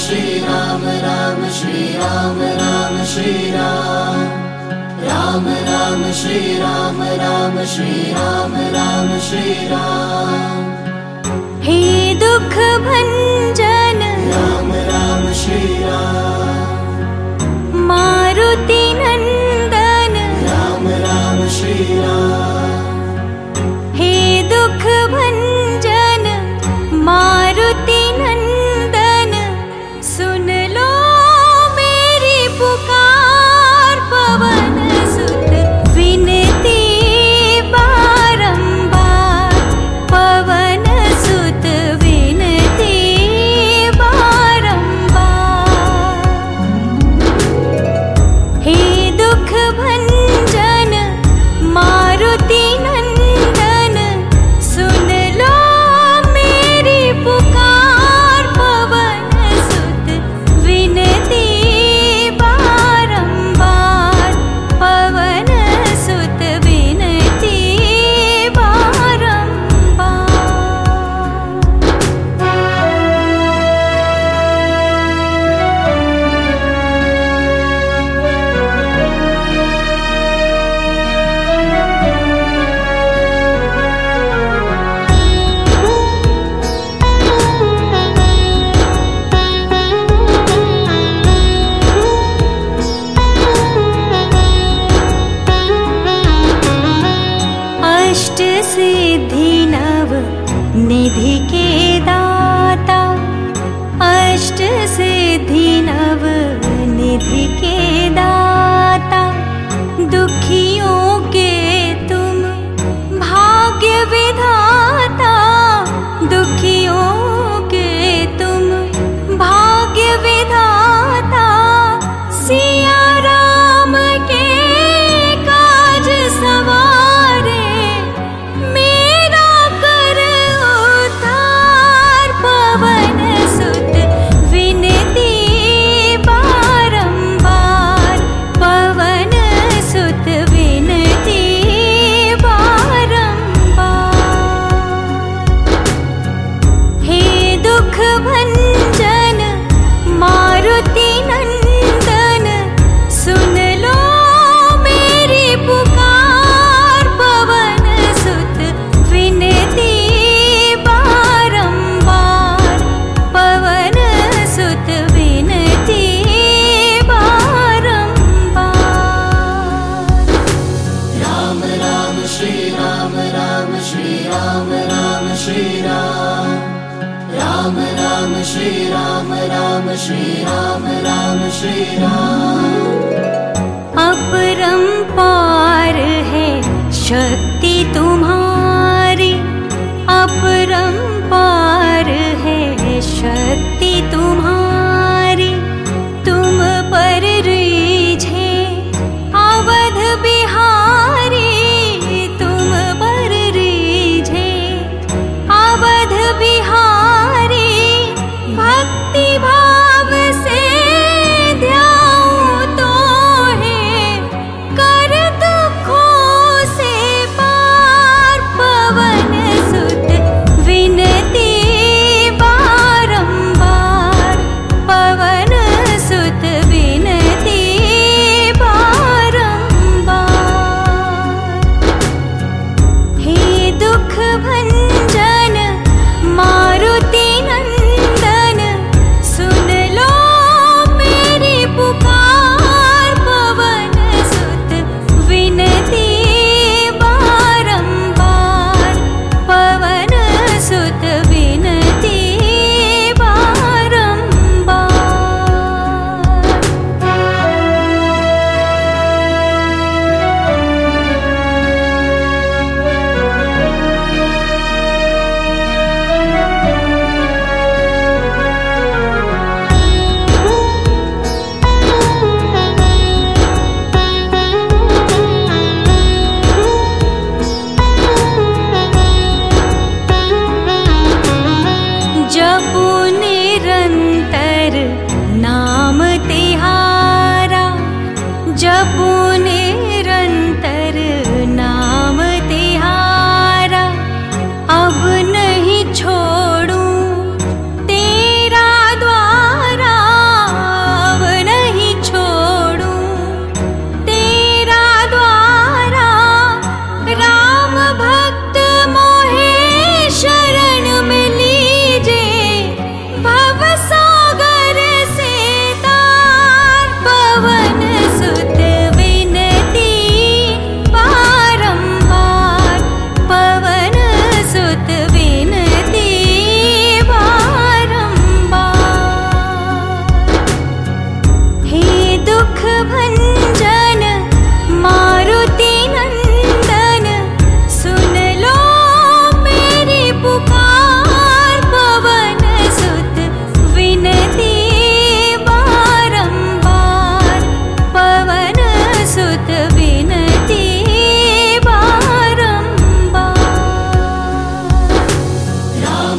श्री राम राम श्री राम राम श्री राम राम राम श्री राम राम श्री राम राम श्री राम। हे दुख भंजन राम राम श्री राम मारुति नंदन राम राम श्री राम। हे दुख भंजन मारुति नंदन सुन लो मेरी पुकार पवन सुत विनती बारंबार पवन सुत विनती बारंबार। हे दुख भंजन मारुति नंदन सुन लो मेरी पुकार पवन सुत विनती बारंबार पवन सुत विनती बारंबार। अष्ट सिद्धि नव निधि के दाता अष्ट सिद्धि नव निधि के दाता दुखियों के तुम भाग्य विधाता दुखियों के तुम भाग्य विधाता सिया राम के काज सवारे मेरा कर उद्धार पवन सुत विनती बारंबार पवन सुत विनती बारंबार। हे दुख भंजन मारुति नंदन सुन लो मेरी पुकार पवन सुत विनती बारंबार पवन सुत विनती बारंबार। राम राम श्री राम राम श्री राम राम श्री राम राम राम श्री राम राम श्री राम राम श्री राम। अपरंपार है शक्ति तुम्हारी अपरंपार है शक्ति तुम्हारी तुम पर रीझे अवध बिहारी तुम पर रीझे अवध बिहारी भक्ति भाव से ध्याऊं तो है कर दुखों से पार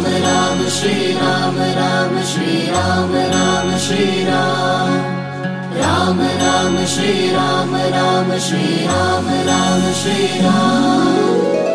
राम श्री राम राम श्री राम राम श्री राम राम राम श्री राम राम श्री राम राम श्री राम